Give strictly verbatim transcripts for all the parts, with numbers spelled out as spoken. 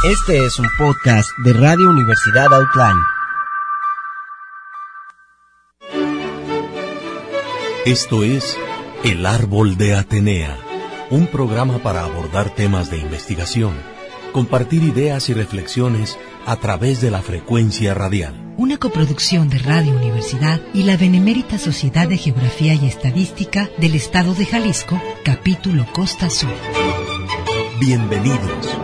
Este es un podcast de Radio Universidad Outline. Esto es El Árbol de Atenea, un programa para abordar temas de investigación, compartir ideas y reflexiones a través de la frecuencia radial. Una coproducción de Radio Universidad y la Benemérita Sociedad de Geografía y Estadística del Estado de Jalisco, capítulo Costa Sur. Bienvenidos.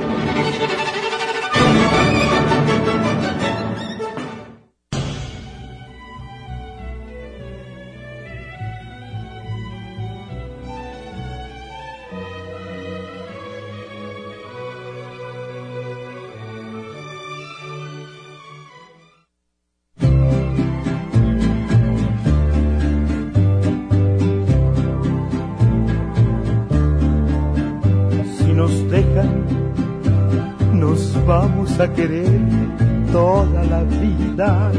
A querer toda la vida.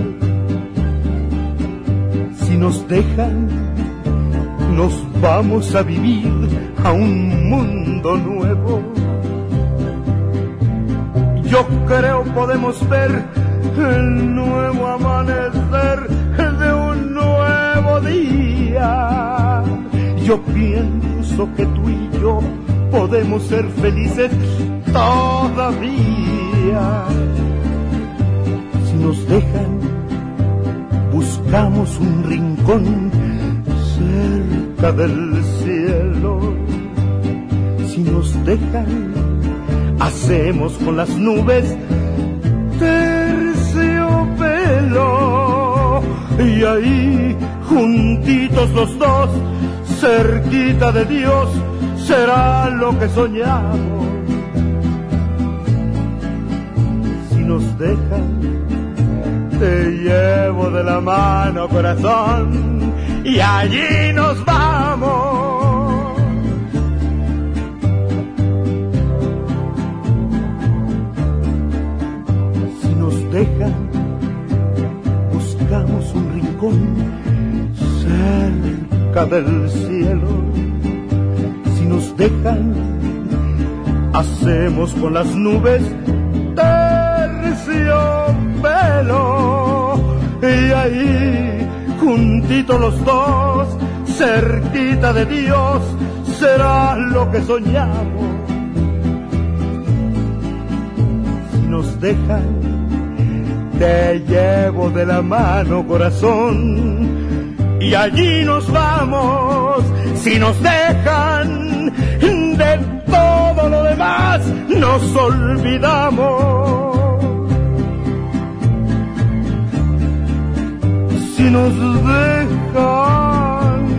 Si nos dejan, nos vamos a vivir a un mundo nuevo. Yo creo podemos ver el nuevo amanecer de un nuevo día. Yo pienso que tú y yo podemos ser felices todavía. Si nos dejan, buscamos un rincón cerca del cielo. Si nos dejan, hacemos con las nubes terciopelo. Y ahí, juntitos los dos, cerquita de Dios, será lo que soñamos. Nos dejan, te llevo de la mano, corazón, y allí nos vamos. Si nos dejan, buscamos un rincón cerca del cielo. Si nos dejan, hacemos con las nubes terciopelo. Y ahí, juntitos los dos, cerquita de Dios, será lo que soñamos. Si nos dejan, te llevo de la mano, corazón, y allí nos vamos. Si nos dejan, de todo lo demás nos olvidamos. Si nos dejan.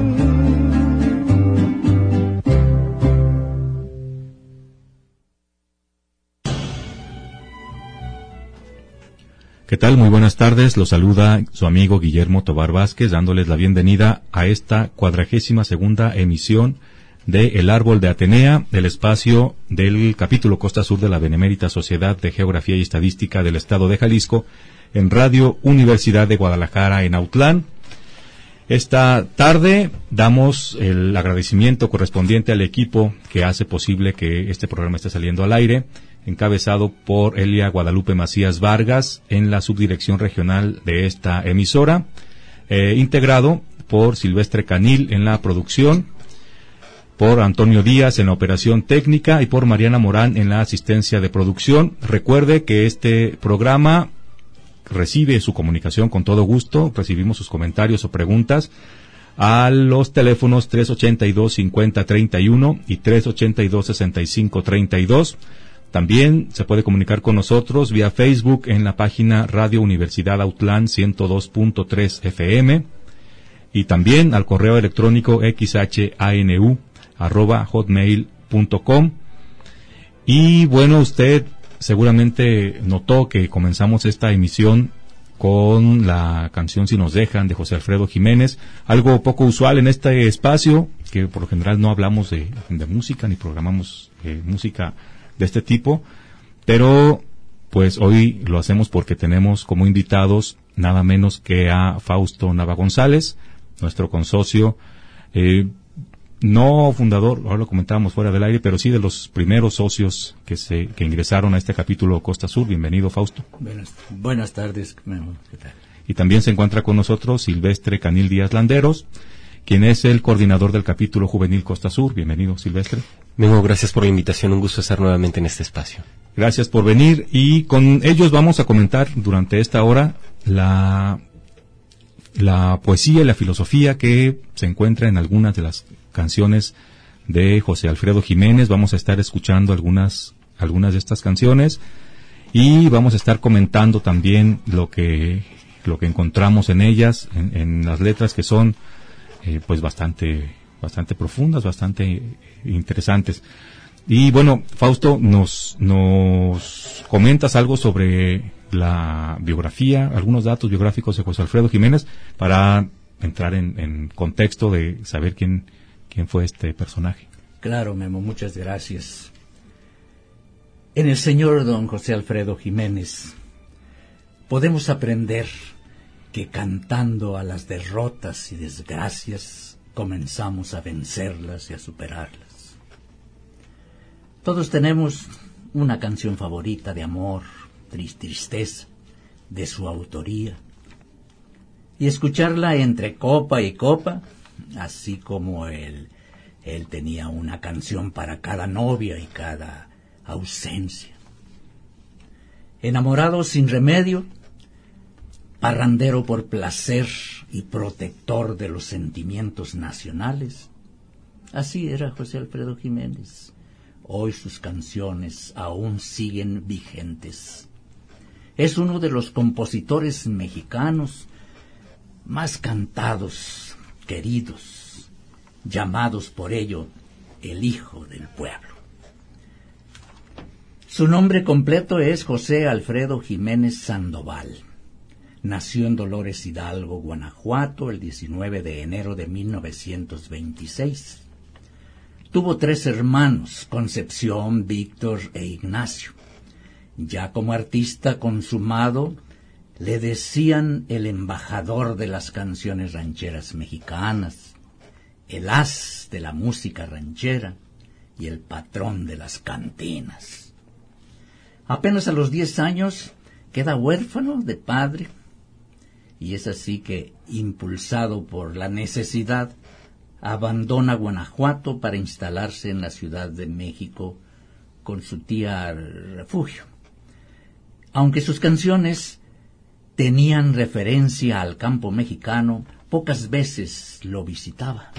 ¿Qué tal? Muy buenas tardes. Los saluda su amigo Guillermo Tobar Vázquez, dándoles la bienvenida a esta cuadragésima segunda emisión de El Árbol de Atenea, del espacio del capítulo Costa Sur de la Benemérita Sociedad de Geografía y Estadística del Estado de Jalisco, en Radio Universidad de Guadalajara en Autlán. Esta tarde damos el agradecimiento correspondiente al equipo que hace posible que este programa esté saliendo al aire, encabezado por Elia Guadalupe Macías Vargas en la subdirección regional de esta emisora, eh, integrado por Silvestre Canil en la producción, por Antonio Díaz en la operación técnica y por Mariana Morán en la asistencia de producción. Recuerde que este programa recibe su comunicación con todo gusto. Recibimos sus comentarios o preguntas a los teléfonos tres ochenta y dos, cincuenta, treinta y uno y tres ochenta y dos, sesenta y cinco, treinta y dos. También se puede comunicar con nosotros vía Facebook en la página Radio Universidad Autlán ciento dos punto tres F M y también al correo electrónico xhanu arroba hotmail punto com. Y bueno, usted seguramente notó que comenzamos esta emisión con la canción Si nos dejan, de José Alfredo Jiménez, algo poco usual en este espacio, que por lo general no hablamos de, de música ni programamos eh, música de este tipo, pero pues hoy lo hacemos porque tenemos como invitados nada menos que a Fausto Nava González, nuestro consocio, eh, no fundador, ahora lo comentábamos fuera del aire, pero sí de los primeros socios que se que ingresaron a este capítulo Costa Sur. Bienvenido, Fausto. Buenas, buenas tardes, Memo. ¿Qué tal? Y también se encuentra con nosotros Silvestre Canil Díaz Landeros, quien es el coordinador del capítulo juvenil Costa Sur. Bienvenido, Silvestre. Memo, gracias por la invitación, un gusto estar nuevamente en este espacio. Gracias por venir, y con ellos vamos a comentar durante esta hora la, la poesía y la filosofía que se encuentra en algunas de las canciones de José Alfredo Jiménez. Vamos a estar escuchando algunas, algunas de estas canciones, y vamos a estar comentando también lo que, lo que encontramos en ellas, en, en las letras, que son eh, pues bastante, bastante profundas, bastante interesantes. Y bueno, Fausto, nos, nos comentas algo sobre la biografía, algunos datos biográficos de José Alfredo Jiménez, para entrar en, en contexto de saber quién, quién fue este personaje. Claro, Memo, muchas gracias. En el señor don José Alfredo Jiménez podemos aprender que cantando a las derrotas y desgracias comenzamos a vencerlas y a superarlas. Todos tenemos una canción favorita de amor, tristeza, de su autoría. Y escucharla entre copa y copa, así como él, él tenía una canción para cada novia y cada ausencia. Enamorado sin remedio, parrandero por placer y protector de los sentimientos nacionales, así era José Alfredo Jiménez. Hoy sus canciones aún siguen vigentes. Es uno de los compositores mexicanos más cantados, queridos, llamados por ello el hijo del pueblo. Su nombre completo es José Alfredo Jiménez Sandoval. Nació en Dolores Hidalgo, Guanajuato, el diecinueve de enero de mil novecientos veintiséis. Tuvo tres hermanos, Concepción, Víctor e Ignacio. Ya como artista consumado, le decían el embajador de las canciones rancheras mexicanas, el as de la música ranchera y el patrón de las cantinas. Apenas a los diez años queda huérfano de padre, y es así que, impulsado por la necesidad, abandona Guanajuato para instalarse en la Ciudad de México con su tía Refugio. Aunque sus canciones tenían referencia al campo mexicano, pocas veces lo visitaba.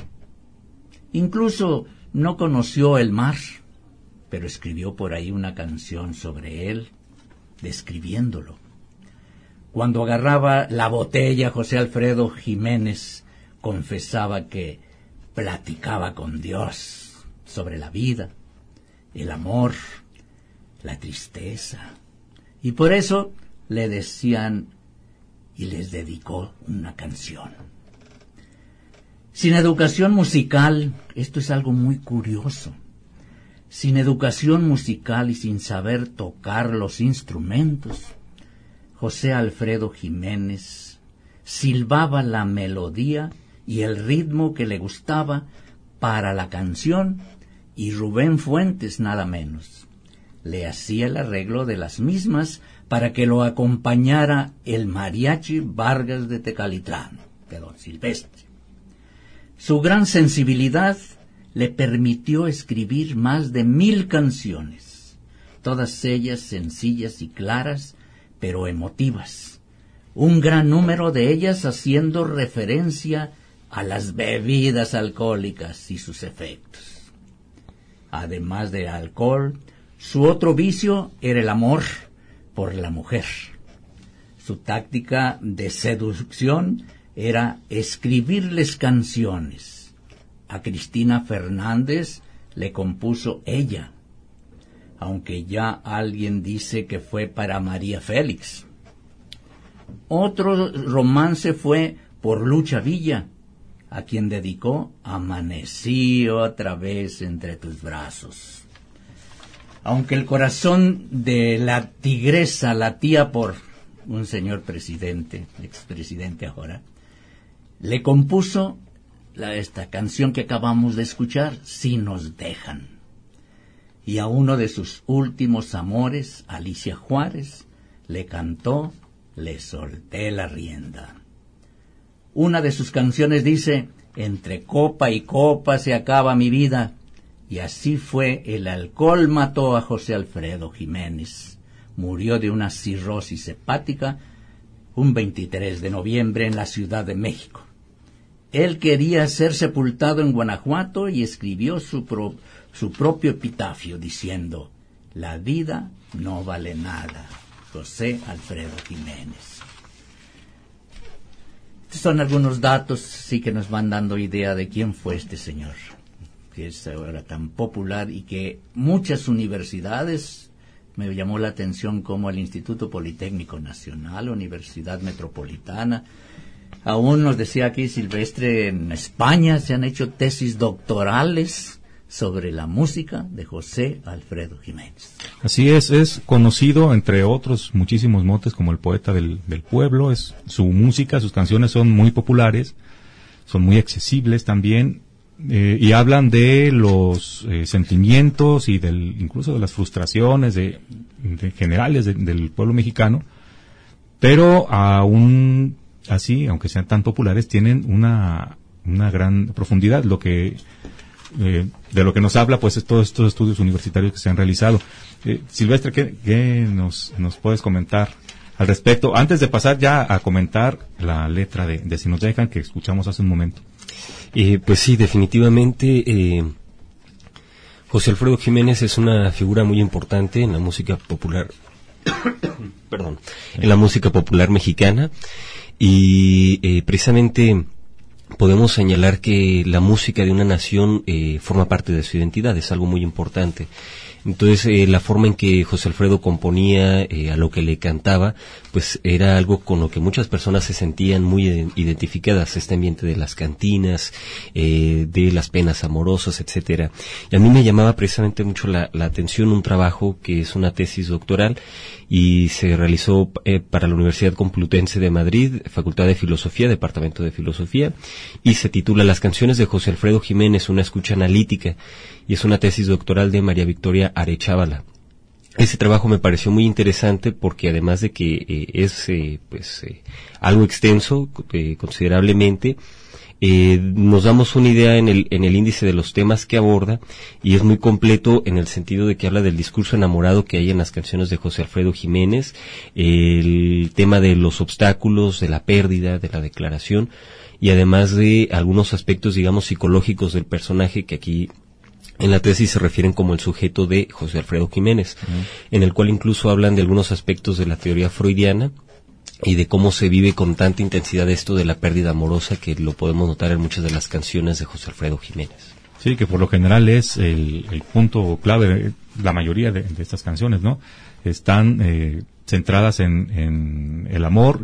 Incluso no conoció el mar, pero escribió por ahí una canción sobre él, describiéndolo. Cuando agarraba la botella, José Alfredo Jiménez confesaba que platicaba con Dios sobre la vida, el amor, la tristeza, y por eso le decían y les dedicó una canción. Sin educación musical, esto es algo muy curioso, sin educación musical y sin saber tocar los instrumentos, José Alfredo Jiménez silbaba la melodía y el ritmo que le gustaba para la canción, y Rubén Fuentes nada menos le hacía el arreglo de las mismas para que lo acompañara el mariachi Vargas de Tecalitlán, de don Silvestre. Su gran sensibilidad le permitió escribir más de mil canciones, todas ellas sencillas y claras, pero emotivas, un gran número de ellas haciendo referencia a las bebidas alcohólicas y sus efectos. Además del alcohol, su otro vicio era el amor por la mujer. Su táctica de seducción era escribirles canciones. A Cristina Fernández le compuso ella, aunque ya alguien dice que fue para María Félix. Otro romance fue por Lucha Villa, a quien dedicó Amanecí otra vez entre tus brazos. Aunque el corazón de la tigresa latía por un señor presidente, expresidente ahora, le compuso la, esta canción que acabamos de escuchar, Si nos dejan. Y a uno de sus últimos amores, Alicia Juárez, le cantó Le solté la rienda. Una de sus canciones dice, entre copa y copa se acaba mi vida. Y así fue, el alcohol mató a José Alfredo Jiménez. Murió de una cirrosis hepática un veintitrés de noviembre en la Ciudad de México. Él quería ser sepultado en Guanajuato y escribió su, pro, su propio epitafio diciendo, la vida no vale nada. José Alfredo Jiménez. Estos son algunos datos, sí, que nos van dando idea de quién fue este señor, que es ahora tan popular y que muchas universidades, me llamó la atención como el Instituto Politécnico Nacional, Universidad Metropolitana, aún nos decía aquí Silvestre, en España se han hecho tesis doctorales sobre la música de José Alfredo Jiménez. Así es, es conocido entre otros muchísimos motes como el poeta del, del pueblo. Es su música, sus canciones son muy populares, son muy accesibles también, eh, y hablan de los eh, sentimientos y del incluso de las frustraciones de, de generales de, del pueblo mexicano, pero aún así, aunque sean tan populares, tienen una una gran profundidad, lo que Eh, de lo que nos habla pues es todos estos estudios universitarios que se han realizado. eh, Silvestre, ¿qué, qué nos, nos puedes comentar al respecto? Antes de pasar ya a comentar la letra de, de Si nos dejan, que escuchamos hace un momento. Eh, pues sí, definitivamente eh, José Alfredo Jiménez es una figura muy importante en la música popular perdón, en la música popular mexicana, y eh, precisamente podemos señalar que la música de una nación eh, forma parte de su identidad, es algo muy importante. Entonces, eh, la forma en que José Alfredo componía, eh, a lo que le cantaba, pues era algo con lo que muchas personas se sentían muy identificadas, este ambiente de las cantinas, eh, de las penas amorosas, etcétera. Y a mí me llamaba precisamente mucho la, la atención un trabajo que es una tesis doctoral y se realizó eh, para la Universidad Complutense de Madrid, Facultad de Filosofía, Departamento de Filosofía, y se titula Las canciones de José Alfredo Jiménez, una escucha analítica, y es una tesis doctoral de María Victoria Arechábala. Ese trabajo me pareció muy interesante porque además de que eh, es eh, pues eh, algo extenso eh, considerablemente, eh, nos damos una idea en el en el índice de los temas que aborda, y es muy completo en el sentido de que habla del discurso enamorado que hay en las canciones de José Alfredo Jiménez, eh, el tema de los obstáculos, de la pérdida, de la declaración, y además de algunos aspectos, digamos, psicológicos del personaje que aquí en la tesis se refieren como el sujeto de José Alfredo Jiménez, uh-huh. en el cual incluso hablan de algunos aspectos de la teoría freudiana y de cómo se vive con tanta intensidad esto de la pérdida amorosa, que lo podemos notar en muchas de las canciones de José Alfredo Jiménez. Sí, que por lo general es el, el punto clave, la mayoría de, de estas canciones, ¿no? Están eh, centradas en, en el amor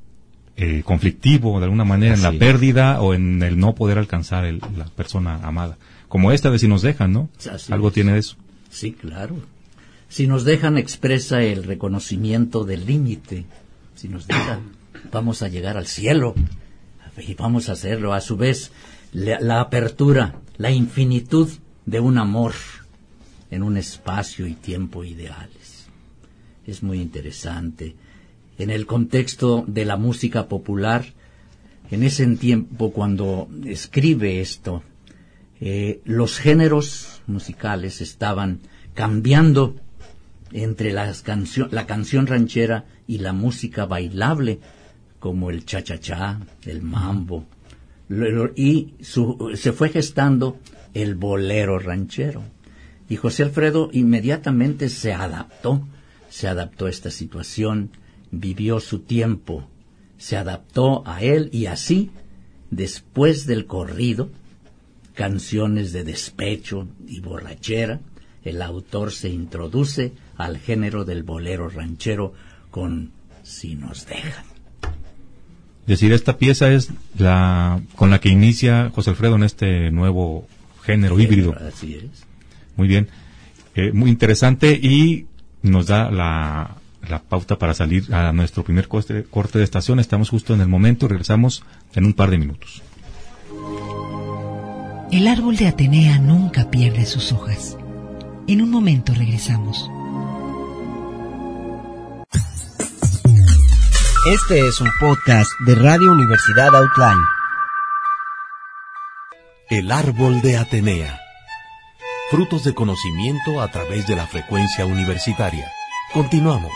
eh, conflictivo, de alguna manera, Así en la pérdida o en el no poder alcanzar el, la persona amada. Como esta de Si nos dejan, ¿no? Así Algo es. tiene de eso. Sí, claro. Si nos dejan expresa el reconocimiento del límite. Si nos dejan, vamos a llegar al cielo y vamos a hacerlo. A su vez, la, la apertura, la infinitud de un amor en un espacio y tiempo ideales. Es muy interesante. En el contexto de la música popular, en ese tiempo cuando escribe esto, Eh, los géneros musicales estaban cambiando entre las cancio- la canción ranchera y la música bailable, como el cha-cha-cha, el mambo, lo, lo, y su, se fue gestando el bolero ranchero. Y José Alfredo inmediatamente se adaptó, se adaptó a esta situación, vivió su tiempo, se adaptó a él, y así, después del corrido, canciones de despecho y borrachera, el autor se introduce al género del bolero ranchero con Si nos dejan. Es decir, esta pieza es la con la que inicia José Alfredo en este nuevo género Sí, híbrido. Así es. Muy bien, eh, muy interesante, y nos da la, la pauta para salir a nuestro primer corte, corte de estación. Estamos justo en el momento, regresamos en un par de minutos. El árbol de Atenea nunca pierde sus hojas. En un momento regresamos. Este es un podcast de Radio Universidad Outline. El árbol de Atenea. Frutos de conocimiento a través de la frecuencia universitaria. Continuamos.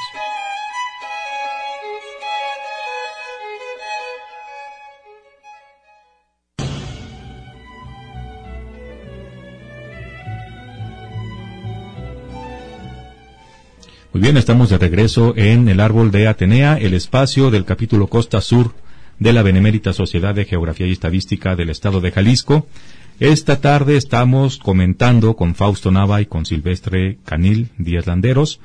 Muy bien, estamos de regreso en el árbol de Atenea, el espacio del capítulo Costa Sur de la Benemérita Sociedad de Geografía y Estadística del Estado de Jalisco. Esta tarde estamos comentando con Fausto Nava y con Silvestre Canil Díaz Landeros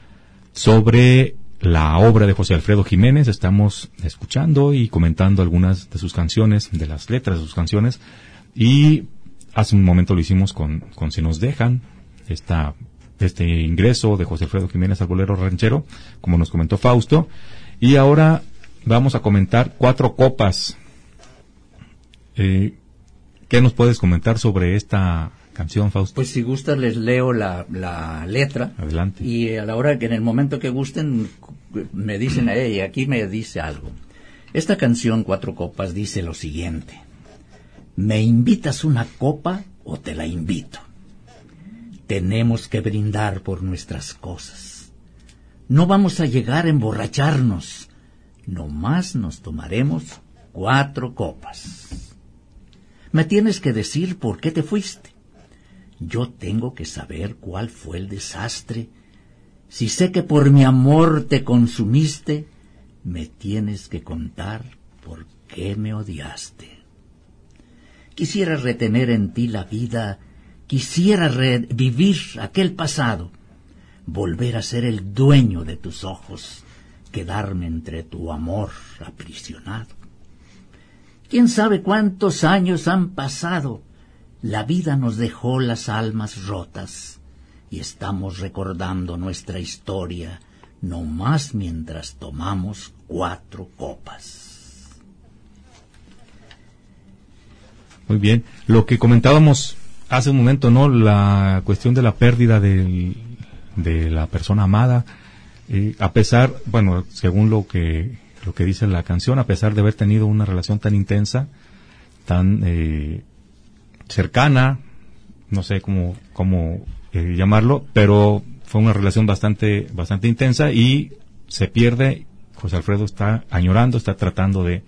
sobre la obra de José Alfredo Jiménez. Estamos escuchando y comentando algunas de sus canciones, de las letras de sus canciones, y hace un momento lo hicimos con, con Si nos dejan, esta este ingreso de José Alfredo Jiménez al bolero ranchero, como nos comentó Fausto, y ahora vamos a comentar Cuatro Copas. Eh, ¿Qué nos puedes comentar sobre esta canción, Fausto? Pues si gustas les leo la, la letra. Adelante. Y a la hora que en el momento que gusten me dicen a ella, aquí me dice algo. Esta canción Cuatro Copas dice lo siguiente: ¿me invitas una copa o te la invito? Tenemos que brindar por nuestras cosas. No vamos a llegar a emborracharnos. Nomás nos tomaremos cuatro copas. Me tienes que decir por qué te fuiste. Yo tengo que saber cuál fue el desastre. Si sé que por mi amor te consumiste, me tienes que contar por qué me odiaste. Quisiera retener en ti la vida. Quisiera revivir aquel pasado, volver a ser el dueño de tus ojos, quedarme entre tu amor aprisionado. ¿Quién sabe cuántos años han pasado? La vida nos dejó las almas rotas y estamos recordando nuestra historia, no más mientras tomamos cuatro copas. Muy bien, lo que comentábamos hace un momento, ¿no? La cuestión de la pérdida del, de la persona amada, eh, a pesar, bueno, según lo que lo que dice la canción, a pesar de haber tenido una relación tan intensa, tan eh, cercana, no sé cómo cómo eh, llamarlo, pero fue una relación bastante bastante intensa y se pierde. José Alfredo está añorando, está tratando de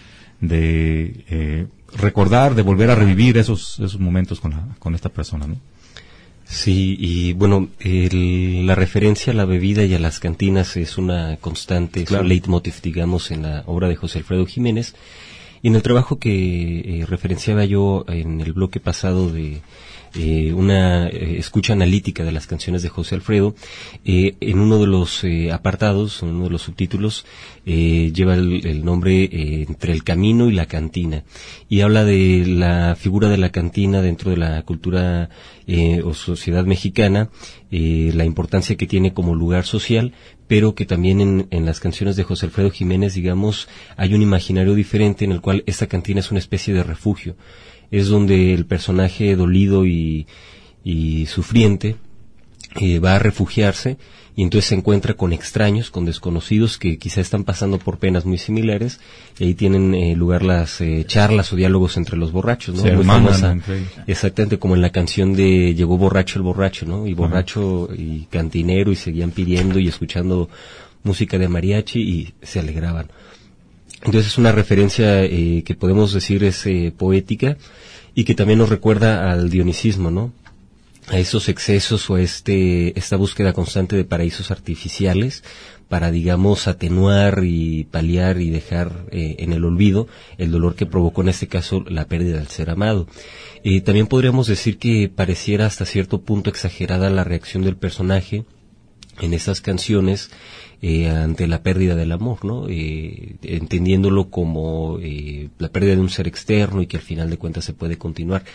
de eh, recordar, de volver a revivir esos esos momentos con la, con esta persona, ¿no? Sí, y bueno, el, la referencia a la bebida y a las cantinas es una constante, claro. Es un leitmotiv, digamos, en la obra de José Alfredo Jiménez. Y en el trabajo que eh, referenciaba yo en el bloque pasado de eh, una eh, escucha analítica de las canciones de José Alfredo, eh, en uno de los eh, apartados, en uno de los subtítulos, eh, lleva el, el nombre eh, Entre el camino y la cantina, y habla de la figura de la cantina dentro de la cultura eh, o sociedad mexicana, eh, la importancia que tiene como lugar social, pero que también en, en las canciones de José Alfredo Jiménez, digamos, hay un imaginario diferente en el cual esta cantina es una especie de refugio. Es donde el personaje dolido y, y sufriente eh, va a refugiarse, y entonces se encuentra con extraños, con desconocidos que quizá están pasando por penas muy similares, y ahí tienen eh, lugar las eh, charlas o diálogos entre los borrachos, ¿no? Se muy hermanan, famosa, entre... exactamente como en la canción de Llegó borracho el borracho, ¿no? Y borracho uh-huh. y cantinero, y seguían pidiendo y escuchando música de mariachi y se alegraban. Entonces es una referencia eh, que podemos decir es eh, poética, y que también nos recuerda al dionisismo, ¿no? A esos excesos o este esta búsqueda constante de paraísos artificiales para, digamos, atenuar y paliar y dejar eh, en el olvido el dolor que provocó en este caso la pérdida del ser amado. Eh, también podríamos decir que pareciera hasta cierto punto exagerada la reacción del personaje en esas canciones eh, ante la pérdida del amor, ¿no? Eh, entendiéndolo como eh, la pérdida de un ser externo y que al final de cuentas se puede continuar.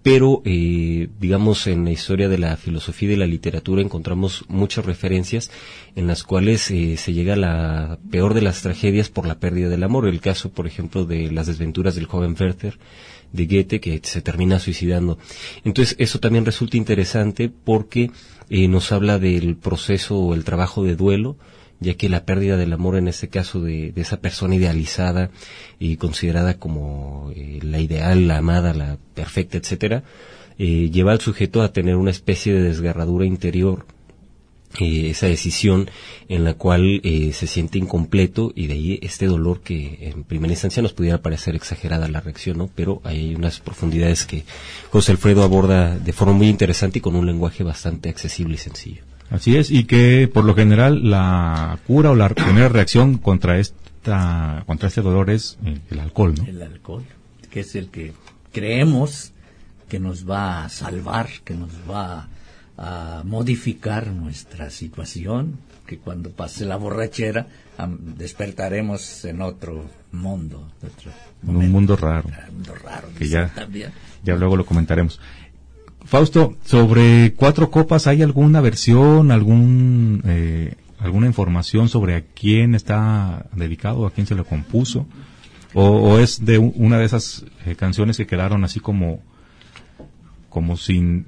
pero eh, digamos en la historia de la filosofía y de la literatura encontramos muchas referencias en las cuales eh, se llega a la peor de las tragedias por la pérdida del amor. El caso, por ejemplo, de las desventuras del joven Werther de Goethe, que se termina suicidando. Entonces eso también resulta interesante porque eh, nos habla del proceso o el trabajo de duelo, ya que la pérdida del amor en ese caso de, de esa persona idealizada y considerada como eh, la ideal, la amada, la perfecta, etcétera, eh, lleva al sujeto a tener una especie de desgarradura interior, eh, esa decisión en la cual eh, se siente incompleto, y de ahí este dolor que en primera instancia nos pudiera parecer exagerada la reacción, ¿no? Pero hay unas profundidades que José Alfredo aborda de forma muy interesante y con un lenguaje bastante accesible y sencillo. Así es, y que por lo general la cura o la primera reacción contra esta contra este dolor es eh, el alcohol, ¿no? El alcohol, que es el que creemos que nos va a salvar, que nos va a modificar nuestra situación, que cuando pase la borrachera um, despertaremos en otro mundo, otro en un mundo raro, un mundo raro que ya, también. ya luego lo comentaremos. Fausto, sobre Cuatro Copas, ¿hay alguna versión, algún eh, alguna información sobre a quién está dedicado, a quién se lo compuso? ¿O, o es de un, una de esas eh, canciones que quedaron así como como sin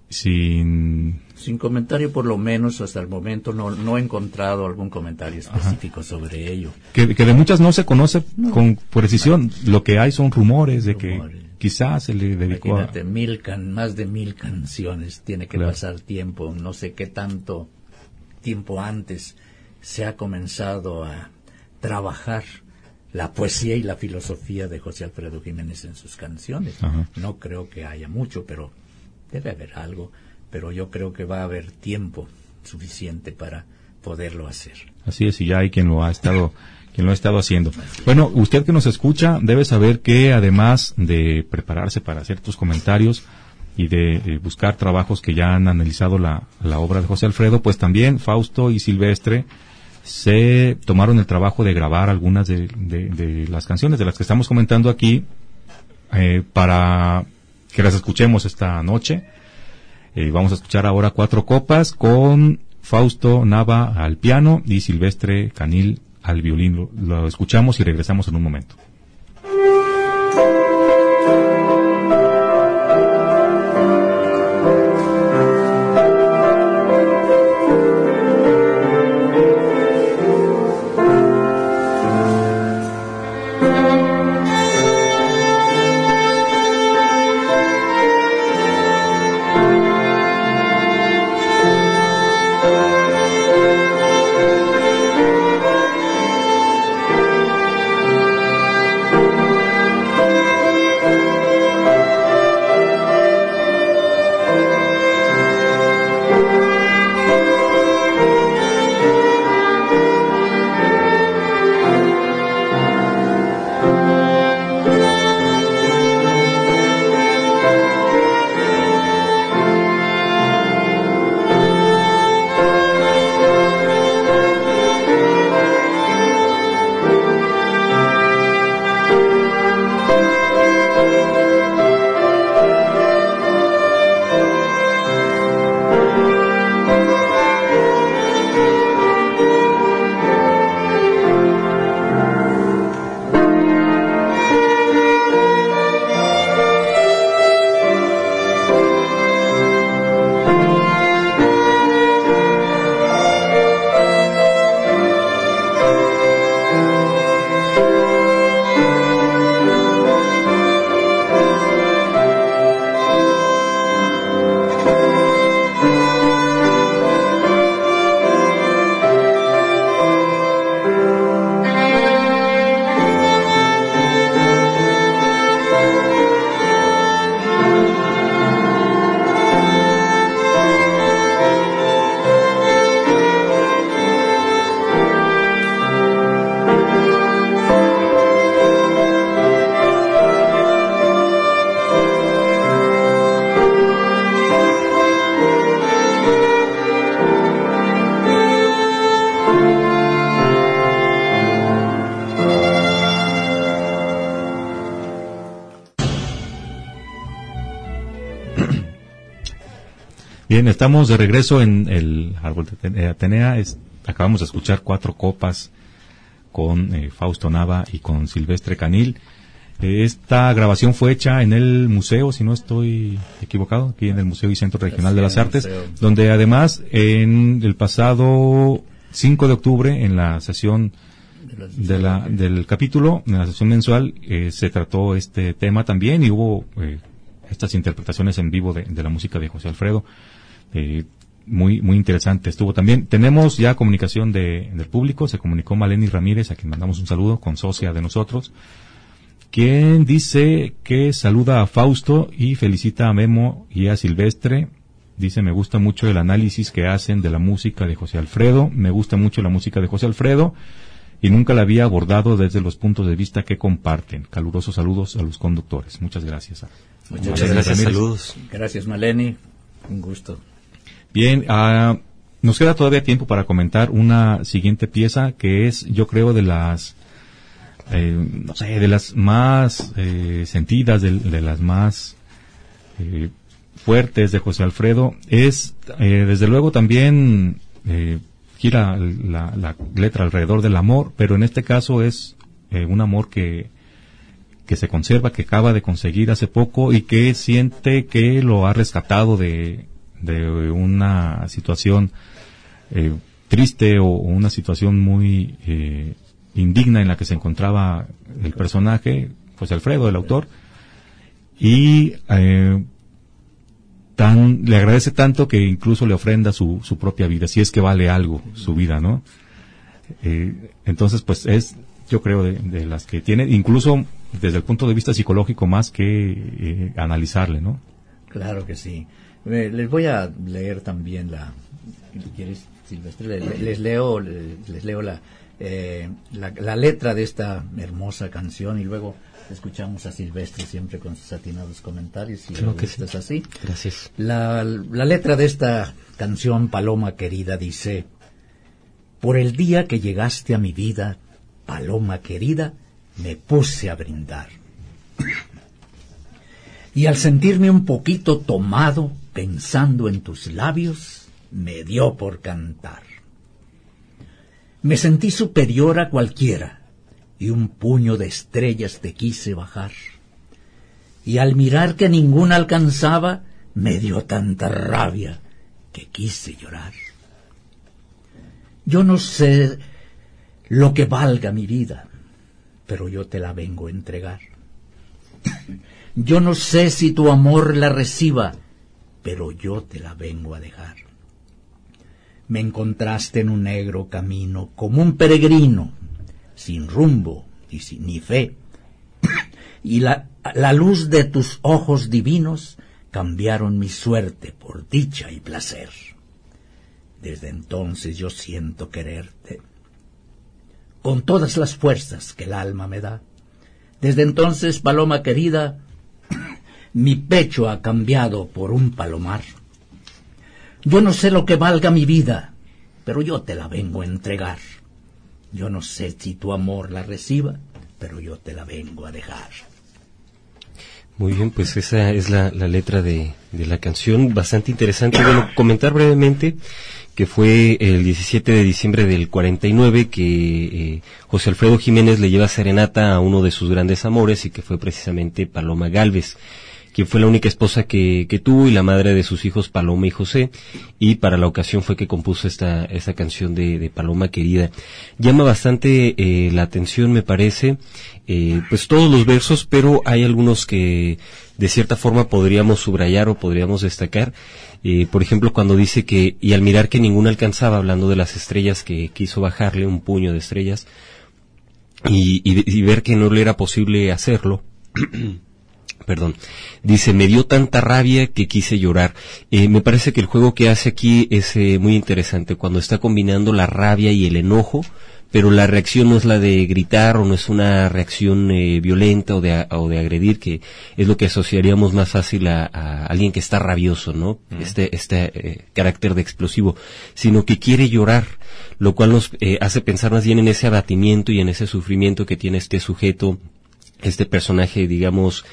sin sin comentario, por lo menos hasta el momento no no he encontrado algún comentario específico Ajá. sobre ello? Que, que de muchas no se conoce no, con precisión, no. Lo que hay son rumores de rumores. que quizás se le dedicó Imagínate, a... mil can, más de mil canciones, tiene que claro. pasar tiempo, no sé qué tanto tiempo antes se ha comenzado a trabajar la poesía y la filosofía de José Alfredo Jiménez en sus canciones. Ajá. No creo que haya mucho, pero debe haber algo, pero yo creo que va a haber tiempo suficiente para poderlo hacer. Así es, y ya hay quien lo ha estado... quien lo ha estado haciendo. Bueno, usted que nos escucha debe saber que además de prepararse para hacer tus comentarios y de eh, buscar trabajos que ya han analizado la, la obra de José Alfredo, pues también Fausto y Silvestre se tomaron el trabajo de grabar algunas de, de, de las canciones de las que estamos comentando aquí eh, para que las escuchemos esta noche. Eh, vamos a escuchar ahora Cuatro Copas con Fausto Nava al piano y Silvestre Canil al violín. Lo, lo escuchamos y regresamos en un momento. Thank Bien, estamos de regreso en el Árbol de Atenea. Es, acabamos de escuchar Cuatro Copas con eh, Fausto Nava y con Silvestre Canil. Eh, esta grabación fue hecha en el museo, si no estoy equivocado, aquí en el Museo y Centro Regional de las Artes, donde además en el pasado cinco de octubre, en la sesión de la, del capítulo, en la sesión mensual, eh, se trató este tema también y hubo eh, estas interpretaciones en vivo de, de la música de José Alfredo. Eh, muy muy interesante estuvo también. Tenemos ya comunicación de, del público. Se comunicó Maleni Ramírez, a quien mandamos un saludo, con socia de nosotros, quien dice que saluda a Fausto y felicita a Memo y a Silvestre. Dice: me gusta mucho el análisis que hacen de la música de José Alfredo, me gusta mucho la música de José Alfredo y nunca la había abordado desde los puntos de vista que comparten. Calurosos saludos a los conductores. Muchas gracias. Muchas Muchas gracias, saludos. Gracias, Maleni, un gusto. Bien, uh, nos queda todavía tiempo para comentar una siguiente pieza que es, yo creo, de las, eh, no sé, de las más eh, sentidas, de, de las más eh, fuertes de José Alfredo. Es, eh, desde luego, también eh, gira la, la letra alrededor del amor, pero en este caso es eh, un amor que que se conserva, que acaba de conseguir hace poco y que siente que lo ha rescatado de de una situación eh, triste o una situación muy eh, indigna en la que se encontraba el personaje, José Alfredo, el autor, y eh, tan le agradece tanto que incluso le ofrenda su, su propia vida, si es que vale algo su vida, ¿no? Eh, entonces, pues es, yo creo, de, de las que tiene, incluso desde el punto de vista psicológico, más que eh, analizarle, ¿no? Claro que sí. Les voy a leer también la, ¿quieres, Silvestre? Les leo, les leo la, eh, la, la letra de esta hermosa canción y luego escuchamos a Silvestre siempre con sus atinados comentarios. Si Creo que sí. Es así. Gracias. La, la letra de esta canción, Paloma querida, dice: por el día que llegaste a mi vida, paloma querida, me puse a brindar. Y al sentirme un poquito tomado, pensando en tus labios, me dio por cantar. Me sentí superior a cualquiera, y un puño de estrellas te quise bajar. Y al mirar que ninguna alcanzaba, me dio tanta rabia que quise llorar. Yo no sé lo que valga mi vida, pero yo te la vengo a entregar. Yo no sé si tu amor la reciba, pero yo te la vengo a dejar. Me encontraste en un negro camino, como un peregrino, sin rumbo y sin ni fe. Y la, la luz de tus ojos divinos cambiaron mi suerte por dicha y placer. Desde entonces yo siento quererte, con todas las fuerzas que el alma me da. Desde entonces, paloma querida, mi pecho ha cambiado por un palomar. Yo no sé lo que valga mi vida, pero yo te la vengo a entregar. Yo no sé si tu amor la reciba, pero yo te la vengo a dejar. Muy bien, pues esa es la, la letra de, de la canción, bastante interesante. Bueno, comentar brevemente que fue el diecisiete de diciembre del cuarenta y nueve que eh, José Alfredo Jiménez le lleva serenata a uno de sus grandes amores y que fue precisamente Paloma Gálvez, quien fue la única esposa que, que tuvo y la madre de sus hijos Paloma y José, y para la ocasión fue que compuso esta, esta canción de, de Paloma Querida. Llama bastante eh, la atención, me parece, eh, pues todos los versos, pero hay algunos que de cierta forma podríamos subrayar o podríamos destacar. Eh, por ejemplo, cuando dice que, y al mirar que ninguna alcanzaba, hablando de las estrellas, que quiso bajarle un puño de estrellas, y, y, y ver que no le era posible hacerlo, perdón, dice, me dio tanta rabia que quise llorar. Eh, me parece que el juego que hace aquí es eh, muy interesante, cuando está combinando la rabia y el enojo, pero la reacción no es la de gritar o no es una reacción eh, violenta o de, o de agredir, que es lo que asociaríamos más fácil a, a alguien que está rabioso, ¿no? Uh-huh. Este, este eh, carácter de explosivo, sino que quiere llorar, lo cual nos eh, hace pensar más bien en ese abatimiento y en ese sufrimiento que tiene este sujeto este personaje, digamos,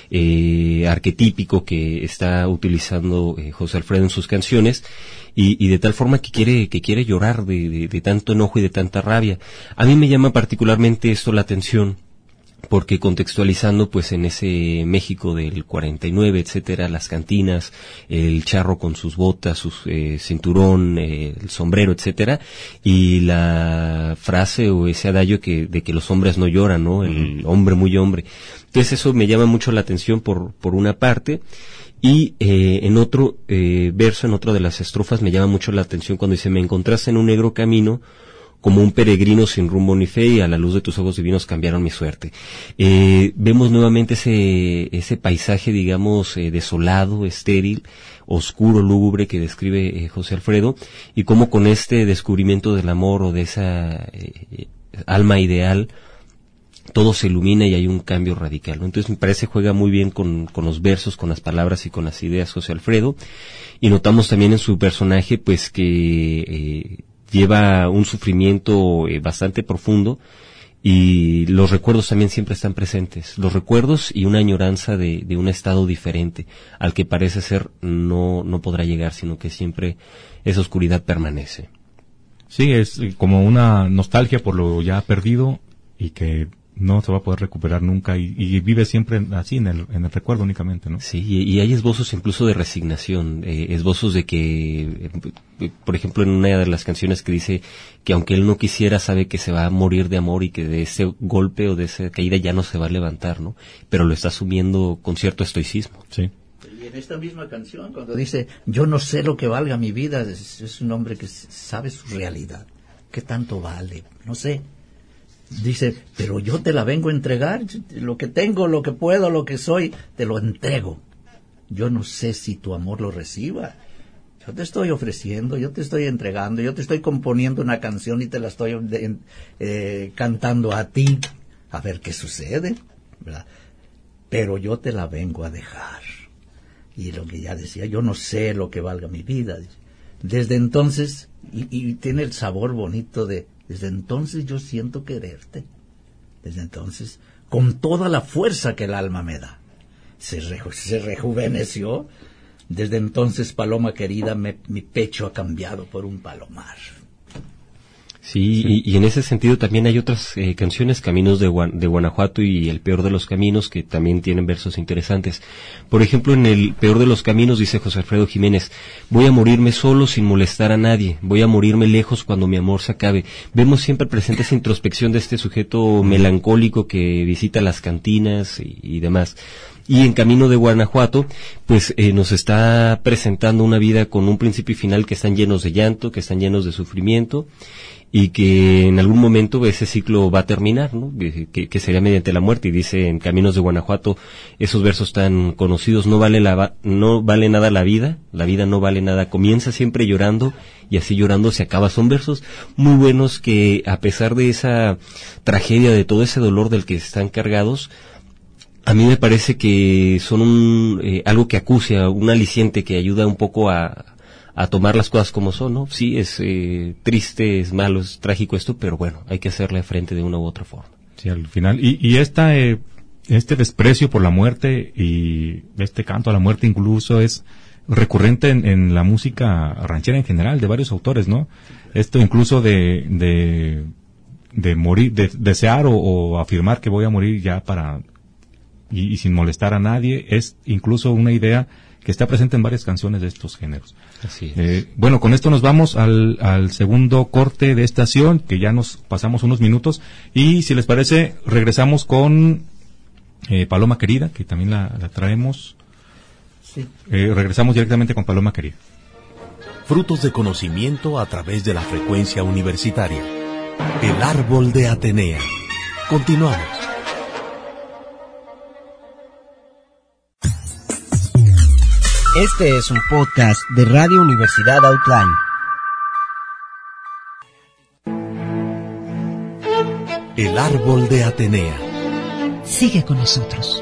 eh, arquetípico que está utilizando eh, José Alfredo en sus canciones, y, y de tal forma que quiere que quiere llorar de, de, de tanto enojo y de tanta rabia. A mí me llama particularmente esto la atención, porque contextualizando pues en ese México del cuarenta y nueve, etcétera, las cantinas, el charro con sus botas, su eh, cinturón, eh, el sombrero, etcétera, y la frase o ese adagio que de que los hombres no lloran, ¿no? El uh-huh. hombre muy hombre. Entonces eso me llama mucho la atención por por una parte. Y eh, en otro eh, verso, en otra de las estrofas, me llama mucho la atención cuando dice: me encontraste en un negro camino, como un peregrino sin rumbo ni fe, y a la luz de tus ojos divinos cambiaron mi suerte. Eh, vemos nuevamente ese ese paisaje, digamos, eh, desolado, estéril, oscuro, lúgubre que describe eh, José Alfredo, y cómo con este descubrimiento del amor o de esa eh, alma ideal, todo se ilumina y hay un cambio radical, ¿no? Entonces me parece juega muy bien con, con los versos, con las palabras y con las ideas José Alfredo, y notamos también en su personaje pues que eh, lleva un sufrimiento eh, bastante profundo, y los recuerdos también siempre están presentes, los recuerdos y una añoranza de, de un estado diferente al que parece ser no, no podrá llegar, sino que siempre esa oscuridad permanece. Sí, es como una nostalgia por lo ya perdido y que no se va a poder recuperar nunca, y, y vive siempre así en el, en el recuerdo únicamente, ¿no? Sí, y, y hay esbozos incluso de resignación, eh, esbozos de que, eh, por ejemplo, en una de las canciones que dice que aunque él no quisiera, sabe que se va a morir de amor y que de ese golpe o de esa caída ya no se va a levantar, ¿no? Pero lo está asumiendo con cierto estoicismo. Sí. Y en esta misma canción, cuando dice, yo no sé lo que valga mi vida, es, es un hombre que sabe su realidad. ¿Qué tanto vale? No sé. Dice, pero yo te la vengo a entregar, lo que tengo, lo que puedo, lo que soy, te lo entrego. Yo no sé si tu amor lo reciba. Yo te estoy ofreciendo, yo te estoy entregando, yo te estoy componiendo una canción y te la estoy eh, cantando a ti, a ver qué sucede, ¿verdad? Pero yo te la vengo a dejar. Y lo que ya decía, yo no sé lo que valga mi vida. Desde entonces, y, y tiene el sabor bonito de, desde entonces yo siento quererte. Desde entonces, con toda la fuerza que el alma me da. Se, reju, se rejuveneció. Desde entonces, paloma querida, me, mi pecho ha cambiado por un palomar. Sí, sí. Y, y en ese sentido también hay otras eh, canciones, Caminos de, Guan, de Guanajuato y El Peor de los Caminos, que también tienen versos interesantes. Por ejemplo, en El Peor de los Caminos dice José Alfredo Jiménez: voy a morirme solo sin molestar a nadie, voy a morirme lejos cuando mi amor se acabe. Vemos siempre presente esa introspección de este sujeto melancólico que visita las cantinas y, y demás. Y en Camino de Guanajuato, pues eh, nos está presentando una vida con un principio y final que están llenos de llanto, que están llenos de sufrimiento, y que en algún momento ese ciclo va a terminar, ¿no? Que, que sería mediante la muerte. Y dice en Caminos de Guanajuato esos versos tan conocidos: no vale la no vale nada la vida, la vida no vale nada, comienza siempre llorando y así llorando se acaba. Son versos muy buenos que, a pesar de esa tragedia, de todo ese dolor del que están cargados, a mí me parece que son un eh, algo que acucia, un aliciente que ayuda un poco a a tomar las cosas como son, ¿no? Sí, es eh, triste, es malo, es trágico esto, pero bueno, hay que hacerle frente de una u otra forma. Sí, al final. Y, y esta, eh, este desprecio por la muerte y este canto a la muerte incluso es recurrente en, en la música ranchera en general, de varios autores, ¿no? Esto incluso de, de, de morir, de desear o, o afirmar que voy a morir ya para, y, y sin molestar a nadie, es incluso una idea que está presente en varias canciones de estos géneros. Así es. Eh, bueno, con esto nos vamos al, al segundo corte de estación, que ya nos pasamos unos minutos, y si les parece, regresamos con eh, Paloma Querida, que también la, la traemos. Sí. Eh, regresamos directamente con Paloma Querida. Frutos de conocimiento a través de la frecuencia universitaria. El árbol de Atenea. Continuamos. Este es un podcast de Radio Universidad Outline. El árbol de Atenea. Sigue con nosotros.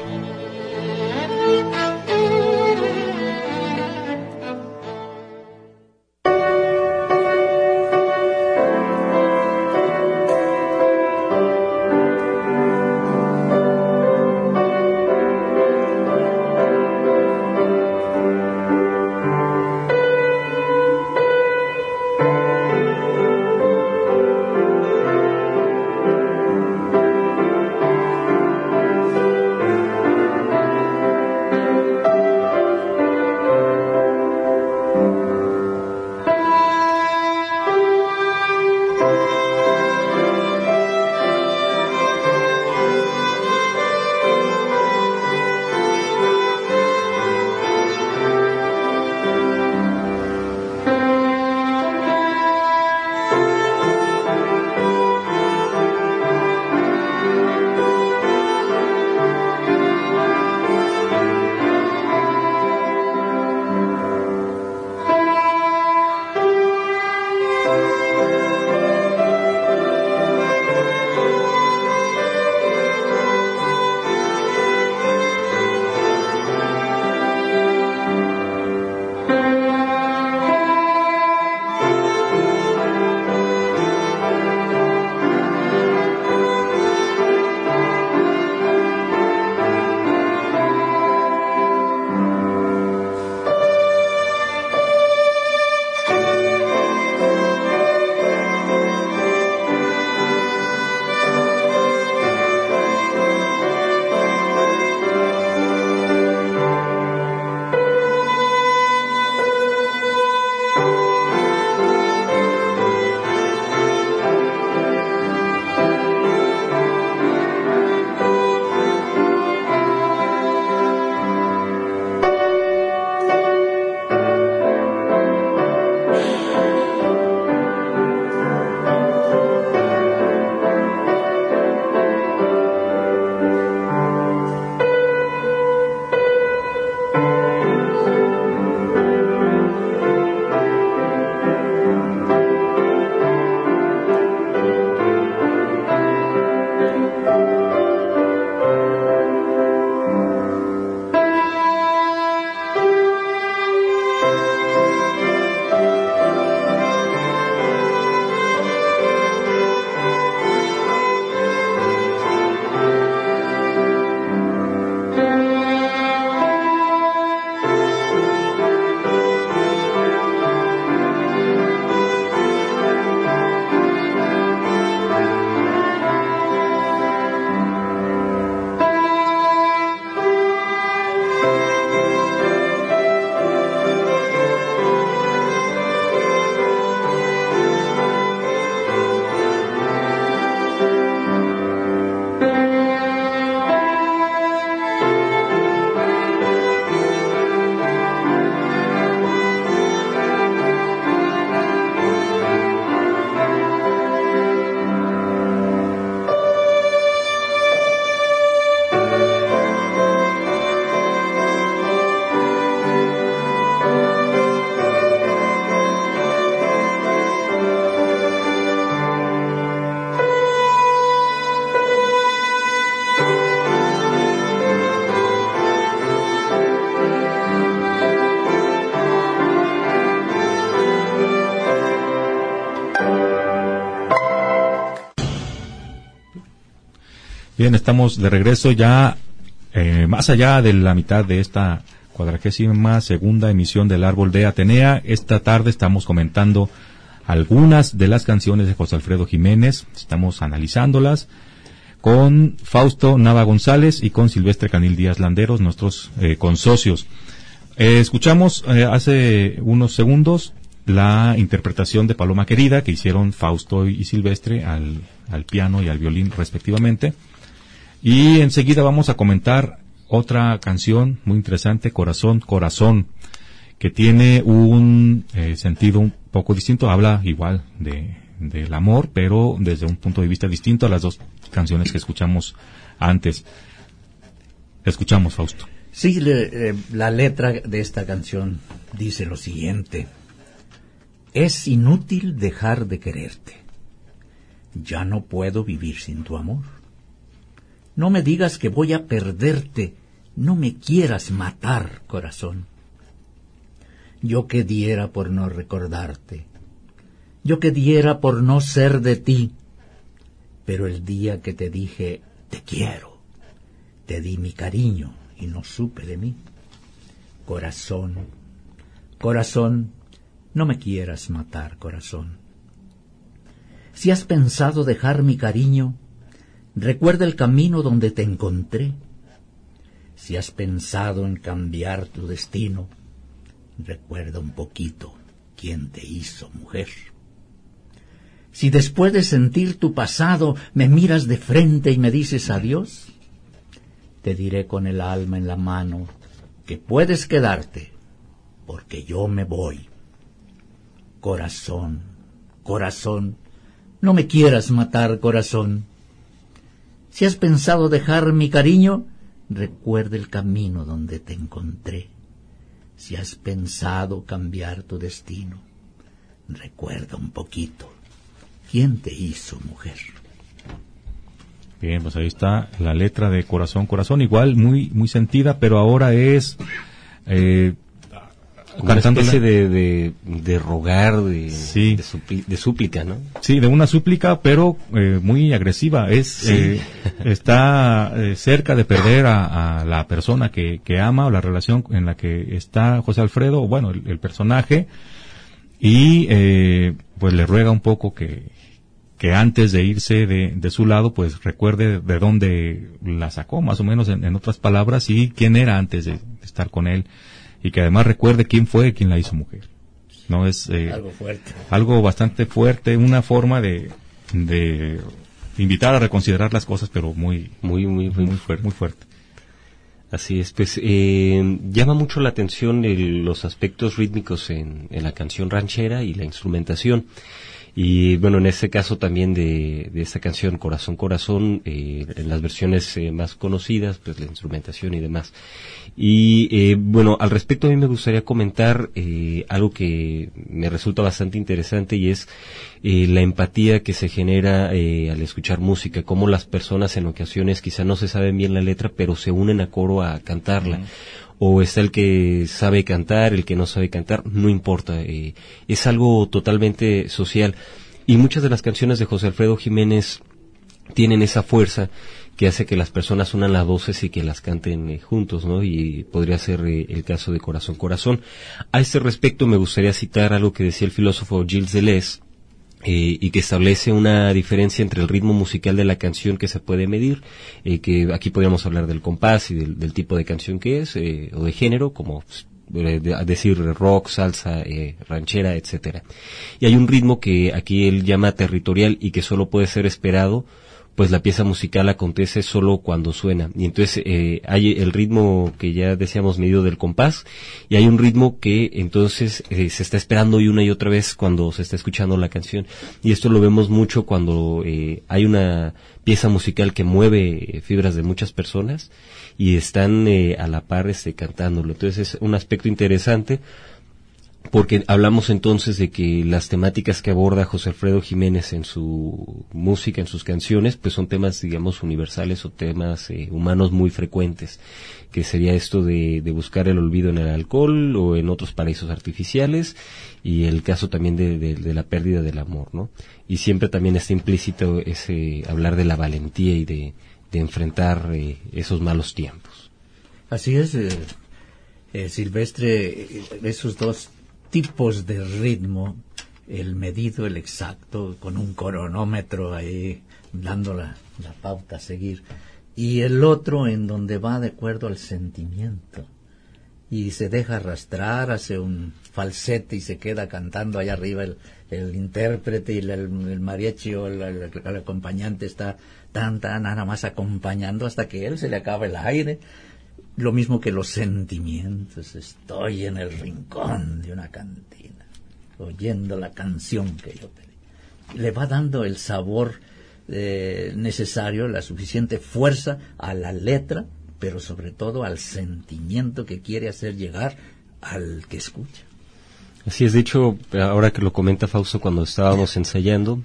Bien, estamos de regreso ya eh, más allá de la mitad de esta cuadragésima segunda emisión del Árbol de Atenea. Esta tarde estamos comentando algunas de las canciones de José Alfredo Jiménez, estamos analizándolas con Fausto Nava González y con Silvestre Canil Díaz Landeros, nuestros eh, consocios. Eh, escuchamos eh, hace unos segundos la interpretación de Paloma Querida que hicieron Fausto y Silvestre al, al piano y al violín respectivamente. Y enseguida vamos a comentar otra canción muy interesante, Corazón, Corazón, que tiene un eh, sentido un poco distinto, habla igual de del amor, pero desde un punto de vista distinto a las dos canciones que escuchamos antes. Escuchamos, Fausto. Sí, le, eh, la letra de esta canción dice lo siguiente: es inútil dejar de quererte, ya no puedo vivir sin tu amor. No me digas que voy a perderte, no me quieras matar, corazón. Yo que diera por no recordarte, yo que diera por no ser de ti, pero el día que te dije te quiero, te di mi cariño y no supe de mí. Corazón, corazón, no me quieras matar, corazón. Si has pensado dejar mi cariño, recuerda el camino donde te encontré. Si has pensado en cambiar tu destino, recuerda un poquito quién te hizo mujer. Si después de sentir tu pasado me miras de frente y me dices adiós, te diré con el alma en la mano que puedes quedarte, porque yo me voy. Corazón, corazón, no me quieras matar, corazón. Si has pensado dejar mi cariño, recuerda el camino donde te encontré. Si has pensado cambiar tu destino, recuerda un poquito ¿quién te hizo mujer? Bien, pues ahí está la letra de Corazón, Corazón, igual muy muy sentida, pero ahora es eh, una especie de, de, de rogar, de, sí. de, supli, de súplica, ¿no? Sí, de una súplica, pero eh, muy agresiva. Es sí. eh, está eh, cerca de perder a, a la persona que, que ama, o la relación en la que está José Alfredo, o bueno, el, el personaje, y eh, pues le ruega un poco que, que antes de irse de, de su lado, pues recuerde de dónde la sacó, más o menos en, en otras palabras, y quién era antes de, de estar con él. Y que además recuerde quién fue quien la hizo mujer. No es eh, algo fuerte, algo bastante fuerte, una forma de, de invitar a reconsiderar las cosas, pero muy muy muy muy, muy fuerte. Muy fuerte. Así es, pues eh, llama mucho la atención el, los aspectos rítmicos en, en la canción ranchera y la instrumentación. Y bueno, en este caso también de, de esta canción Corazón, Corazón, eh, en las versiones eh, más conocidas, pues la instrumentación y demás. Y eh, bueno, al respecto a mí me gustaría comentar eh, algo que me resulta bastante interesante, y es eh, la empatía que se genera eh, al escuchar música, cómo las personas en ocasiones quizá no se saben bien la letra, pero se unen a coro a cantarla. Uh-huh. O está el que sabe cantar, el que no sabe cantar, no importa, eh, es algo totalmente social. Y muchas de las canciones de José Alfredo Jiménez tienen esa fuerza que hace que las personas unan las voces y que las canten eh, juntos, ¿no? Y podría ser eh, el caso de Corazón, Corazón. A este respecto me gustaría citar algo que decía el filósofo Gilles Deleuze, Eh, y que establece una diferencia entre el ritmo musical de la canción que se puede medir, eh, que aquí podríamos hablar del compás y del, del tipo de canción que es, eh, o de género, como eh, de, decir rock, salsa, eh, ranchera, etcétera. Y hay un ritmo que aquí él llama territorial y que solo puede ser esperado, pues la pieza musical acontece solo cuando suena. Y entonces eh, hay el ritmo que ya decíamos medido del compás, y hay un ritmo que entonces eh, se está esperando y una y otra vez cuando se está escuchando la canción. Y esto lo vemos mucho cuando eh, hay una pieza musical que mueve eh, fibras de muchas personas y están eh, a la par este, cantándolo. Entonces es un aspecto interesante, porque hablamos entonces de que las temáticas que aborda José Alfredo Jiménez en su música, en sus canciones, pues son temas, digamos, universales o temas eh, humanos muy frecuentes, que sería esto de, de buscar el olvido en el alcohol o en otros paraísos artificiales, y el caso también de, de, de la pérdida del amor, ¿no? Y siempre también está implícito ese hablar de la valentía y de, de enfrentar eh, esos malos tiempos. Así es, eh, eh, Silvestre, esos dos tipos de ritmo, el medido, el exacto, con un cronómetro ahí dando la, la pauta a seguir, y el otro en donde va de acuerdo al sentimiento y se deja arrastrar, hace un falsete y se queda cantando allá arriba el, el intérprete, y el, el mariachi o el, el, el acompañante está tan tan nada más acompañando hasta que él se le acaba el aire. Lo mismo que los sentimientos. Estoy en el rincón de una cantina, oyendo la canción que yo pedí. Le va dando el sabor eh, necesario, la suficiente fuerza a la letra, pero sobre todo al sentimiento que quiere hacer llegar al que escucha. Así es, de hecho, ahora que lo comenta Fausto, cuando estábamos ensayando,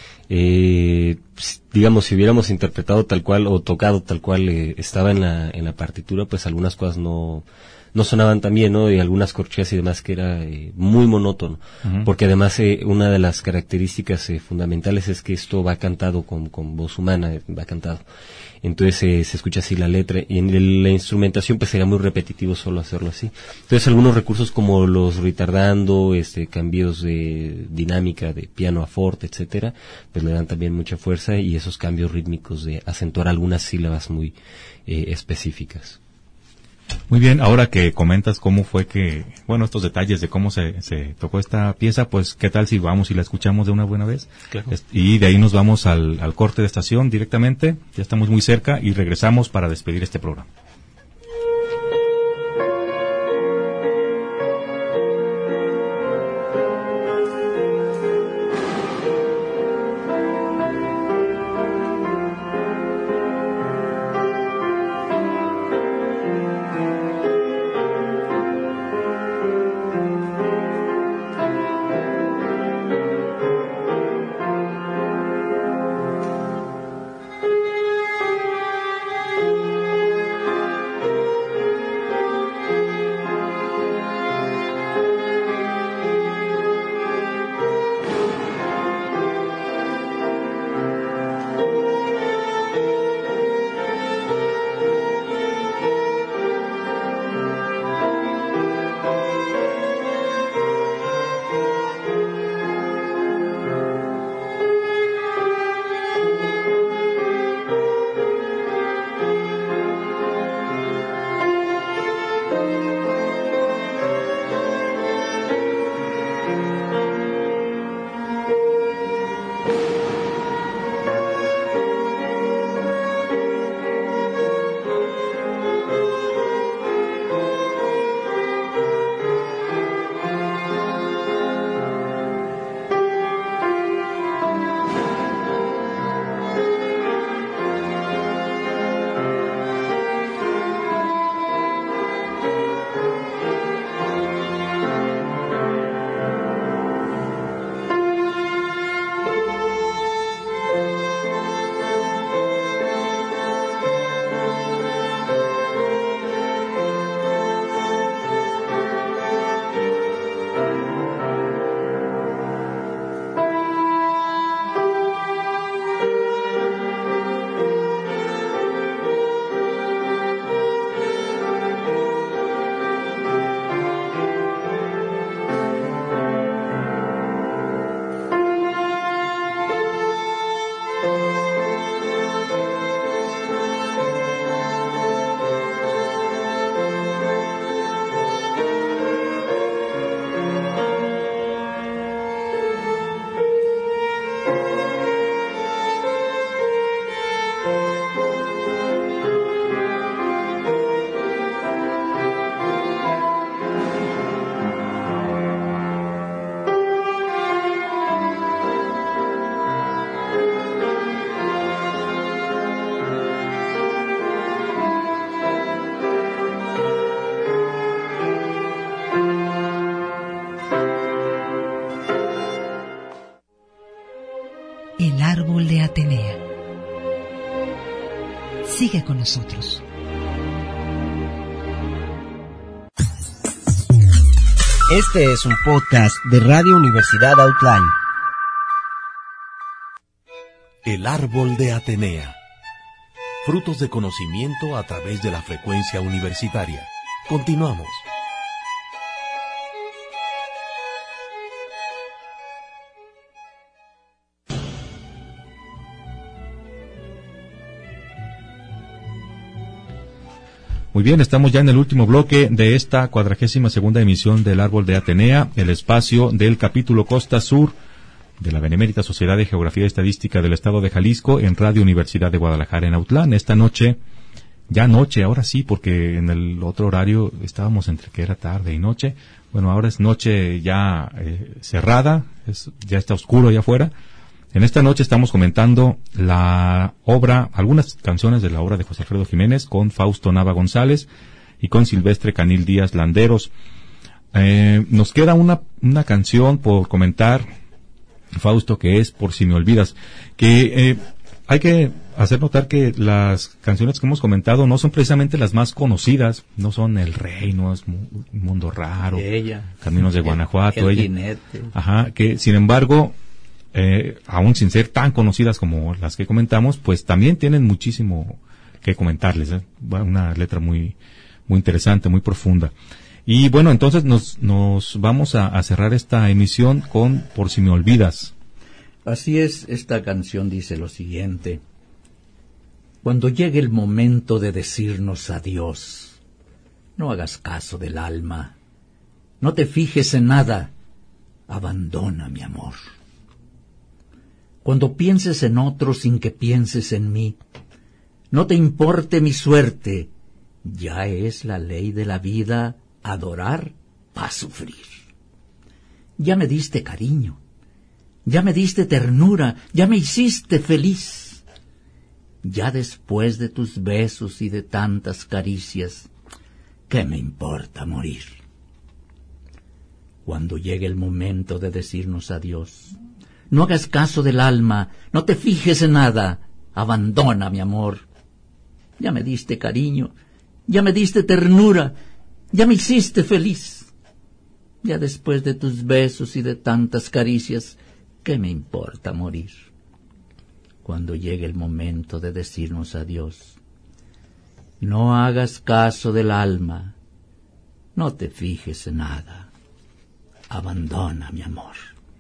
Eh, digamos, si hubiéramos interpretado tal cual o tocado tal cual eh, estaba en la en la partitura, pues algunas cosas no no sonaban tan bien, ¿no? Y algunas corcheas y demás, que era eh, muy monótono, uh-huh. Porque además eh, una de las características eh, fundamentales es que esto va cantado con, con voz humana, eh, va cantado. Entonces eh, se escucha así la letra, y en el, la instrumentación pues sería muy repetitivo solo hacerlo así. Entonces algunos recursos como los retardando, este, cambios de dinámica de piano a forte, etcétera, pues le dan también mucha fuerza, y esos cambios rítmicos de acentuar algunas sílabas muy eh, específicas. Muy bien, ahora que comentas cómo fue que, bueno, estos detalles de cómo se, se tocó esta pieza, pues qué tal si vamos y la escuchamos de una buena vez. Claro. Y de ahí nos vamos al, al corte de estación directamente, ya estamos muy cerca y regresamos para despedir este programa. El árbol de Atenea. Sigue con nosotros. Este es un podcast de Radio Universidad Outline. El árbol de Atenea. Frutos de conocimiento a través de la frecuencia universitaria. Continuamos. Muy bien, estamos ya en el último bloque de esta cuadragésima segunda emisión del Árbol de Atenea, el espacio del capítulo Costa Sur de la Benemérita Sociedad de Geografía y Estadística del Estado de Jalisco en Radio Universidad de Guadalajara en Autlán. Esta noche, ya noche, ahora sí, porque en el otro horario estábamos entre que era tarde y noche. Bueno, ahora es noche ya eh, cerrada, es, ya está oscuro allá afuera. En esta noche estamos comentando la obra, algunas canciones de la obra de José Alfredo Jiménez con Fausto Nava González y con Silvestre Canil Díaz Landeros. Eh, nos queda una, una canción por comentar, Fausto, que es Por si me olvidas, que eh, hay que hacer notar que las canciones que hemos comentado no son precisamente las más conocidas, no son El Rey, no es Mundo Raro, ella, Caminos de Guanajuato, el ella, jinete. Ajá, que sin embargo, Eh, aún sin ser tan conocidas como las que comentamos, pues también tienen muchísimo que comentarles, ¿eh? Una letra muy muy interesante, muy profunda. Y bueno, entonces nos nos vamos a, a cerrar esta emisión con Por si me olvidas. Así es, esta canción dice lo siguiente: cuando llegue el momento de decirnos adiós, no hagas caso del alma, no te fijes en nada, abandona mi amor. Cuando pienses en otro sin que pienses en mí, no te importe mi suerte, ya es la ley de la vida adorar pa' sufrir. Ya me diste cariño, ya me diste ternura, ya me hiciste feliz. Ya después de tus besos y de tantas caricias, ¿qué me importa morir? Cuando llegue el momento de decirnos adiós, no hagas caso del alma, no te fijes en nada, abandona mi amor. Ya me diste cariño, ya me diste ternura, ya me hiciste feliz. Ya después de tus besos y de tantas caricias, ¿qué me importa morir? Cuando llegue el momento de decirnos adiós, no hagas caso del alma, no te fijes en nada, abandona mi amor.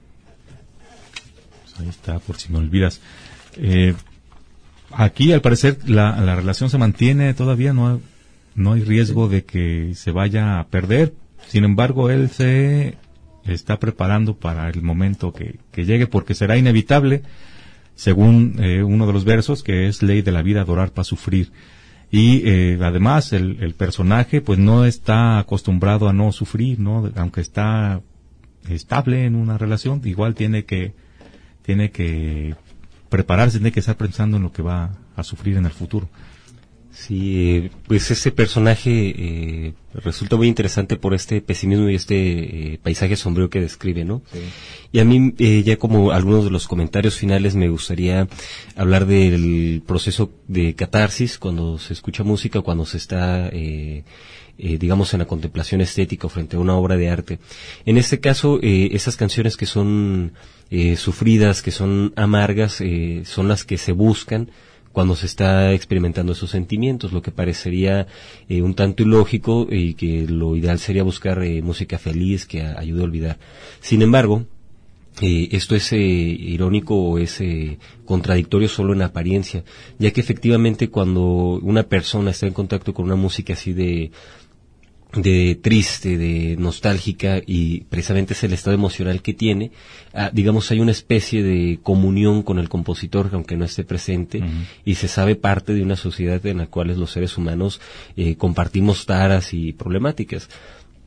Ahí está, Por si me olvidas. Eh, aquí, al parecer, la, la relación se mantiene todavía, no, no hay riesgo de que se vaya a perder. Sin embargo, él se está preparando para el momento que, que llegue, porque será inevitable, según eh, uno de los versos, que es ley de la vida adorar para sufrir. Y eh, además, el, el personaje pues no está acostumbrado a no sufrir, ¿no? Aunque está estable en una relación, igual tiene que tiene que prepararse, tiene que estar pensando en lo que va a sufrir en el futuro. Sí, pues ese personaje eh, resulta muy interesante por este pesimismo y este eh, paisaje sombrío que describe, ¿no? Sí. Y a mí, eh, ya como algunos de los comentarios finales, me gustaría hablar del proceso de catarsis cuando se escucha música, cuando se está eh, eh, digamos en la contemplación estética frente a una obra de arte. En este caso, eh, esas canciones que son eh, sufridas, que son amargas, eh, son las que se buscan cuando se está experimentando esos sentimientos, lo que parecería eh, un tanto ilógico y que lo ideal sería buscar eh, música feliz que a, ayude a olvidar. Sin embargo, eh, esto es eh, irónico o es eh, contradictorio solo en apariencia, ya que efectivamente cuando una persona está en contacto con una música así de de triste, de nostálgica, y precisamente es el estado emocional que tiene, ah, digamos hay una especie de comunión con el compositor aunque no esté presente, uh-huh. y se sabe parte de una sociedad en la cual los seres humanos eh, compartimos taras y problemáticas.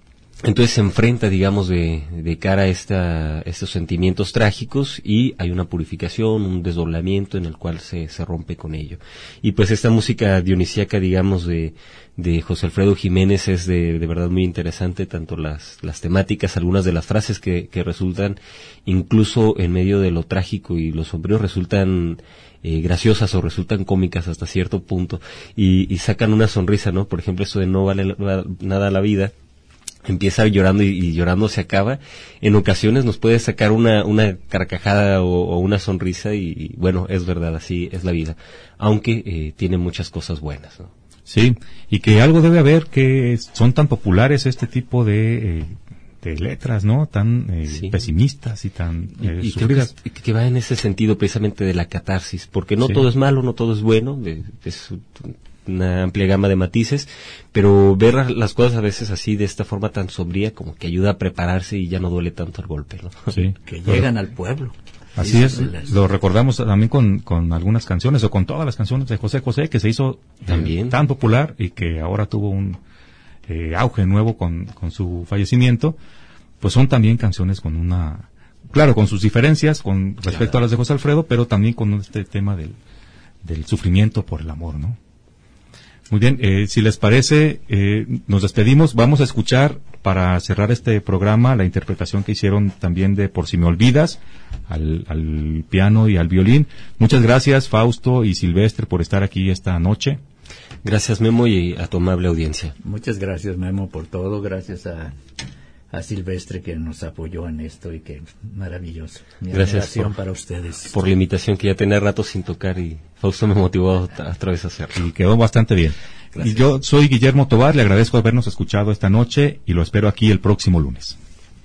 Entonces se enfrenta, digamos, de, de cara a esta, estos sentimientos trágicos, y hay una purificación, un desdoblamiento en el cual se, se rompe con ello. Y pues esta música dionisíaca, digamos, de, de José Alfredo Jiménez es de, de verdad muy interesante, tanto las, las temáticas, algunas de las frases que, que resultan, incluso en medio de lo trágico y lo sombrío, resultan eh, graciosas o resultan cómicas hasta cierto punto, y, y sacan una sonrisa, ¿no? Por ejemplo, eso de no vale la, nada la vida, empieza llorando y, y llorando se acaba. En ocasiones nos puede sacar una, una carcajada o, o una sonrisa, y, y bueno, es verdad, así es la vida, aunque eh, tiene muchas cosas buenas, ¿no? Sí, y que algo debe haber que son tan populares este tipo de, eh, de letras, ¿no? Tan eh, sí. pesimistas y tan eh, y, y sufridas. Que, que va en ese sentido precisamente de la catarsis, porque no sí. todo es malo, no todo es bueno, de, es una amplia gama de matices, pero ver las cosas a veces así, de esta forma tan sombría, como que ayuda a prepararse y ya no duele tanto el golpe, ¿no? Sí. Que llegan al pueblo. Así es, lo recordamos también con, con algunas canciones, o con todas las canciones de José José, que se hizo también eh, tan popular y que ahora tuvo un eh, auge nuevo con, con su fallecimiento. Pues son también canciones con una, claro, con sus diferencias con respecto claro. a las de José Alfredo, pero también con este tema del, del sufrimiento por el amor, ¿no? Muy bien, eh, si les parece, eh, nos despedimos. Vamos a escuchar, para cerrar este programa, la interpretación que hicieron también de Por si me olvidas, al, al piano y al violín. Muchas gracias, Fausto y Silvestre, por estar aquí esta noche. Gracias, Memo, y a tu amable audiencia. Muchas gracias, Memo, por todo. Gracias a, a Silvestre, que nos apoyó en esto, y que maravilloso. Mi gracias por, para ustedes. por la invitación, que ya tenía rato sin tocar, y Fausto me motivó a otra vez a hacerlo. Y quedó bastante bien. Gracias. Y yo soy Guillermo Tovar, le agradezco habernos escuchado esta noche y lo espero aquí el próximo lunes.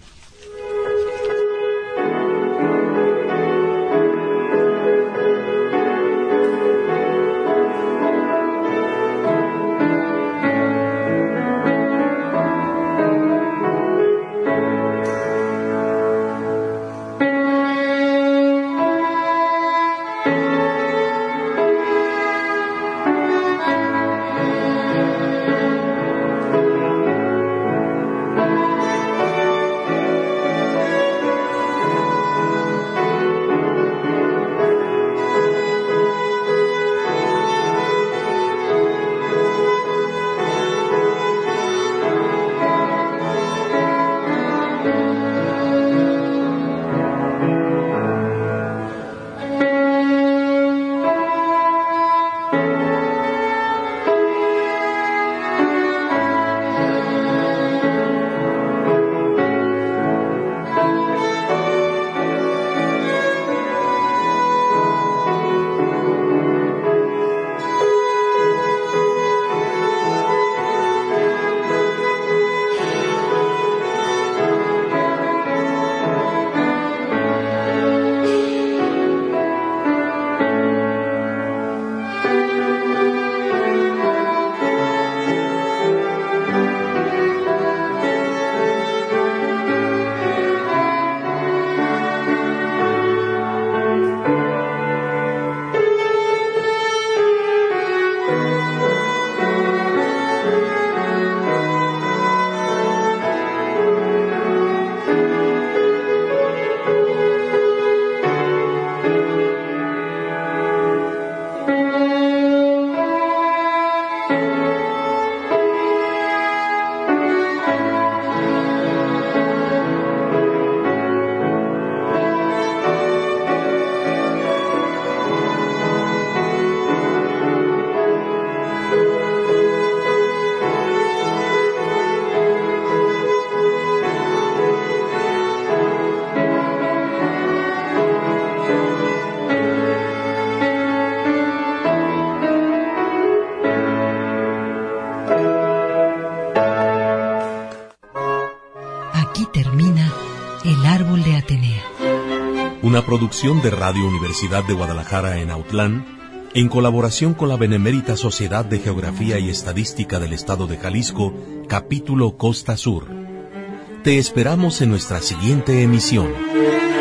Una producción de Radio Universidad de Guadalajara en Autlán, en colaboración con la Benemérita Sociedad de Geografía y Estadística del Estado de Jalisco, capítulo Costa Sur. Te esperamos en nuestra siguiente emisión.